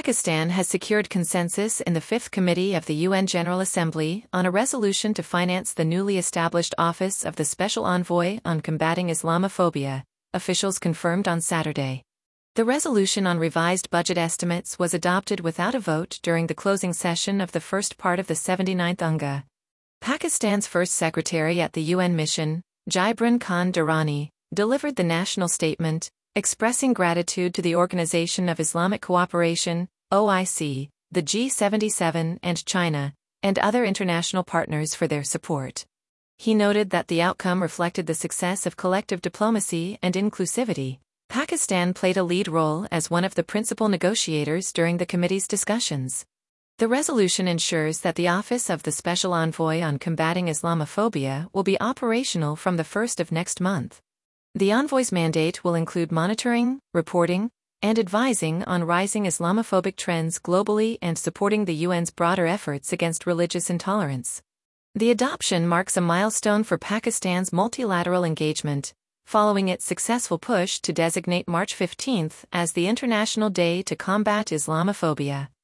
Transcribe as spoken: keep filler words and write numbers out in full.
Pakistan has secured consensus in the Fifth Committee of the U N General Assembly on a resolution to finance the newly established Office of the Special Envoy on Combating Islamophobia, officials confirmed on Saturday. The resolution on revised budget estimates was adopted without a vote during the closing session of the first part of the seventy-ninth U N G A. Pakistan's first secretary at the U N mission, Jibran Khan Durrani, delivered the national statement, expressing gratitude to the Organization of Islamic Cooperation, O I C, the G seventy-seven and China, and other international partners for their support. He noted that the outcome reflected the success of collective diplomacy and inclusivity. Pakistan played a lead role as one of the principal negotiators during the committee's discussions. The resolution ensures that the Office of the Special Envoy on Combating Islamophobia will be operational from the first of next month. The envoy's mandate will include monitoring, reporting, and advising on rising Islamophobic trends globally and supporting the U N's broader efforts against religious intolerance. The adoption marks a milestone for Pakistan's multilateral engagement, following its successful push to designate March fifteenth as the International Day to Combat Islamophobia.